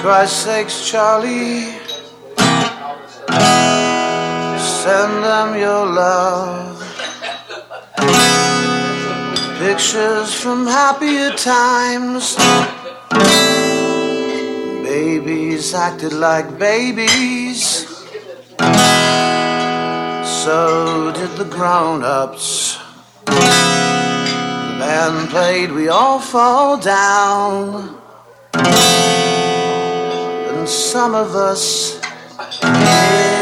Christ's sakes, Charlie, send them your love. Pictures from happier times. Babies acted like babies. So did the grown-ups. The band played We All Fall Down. And some of us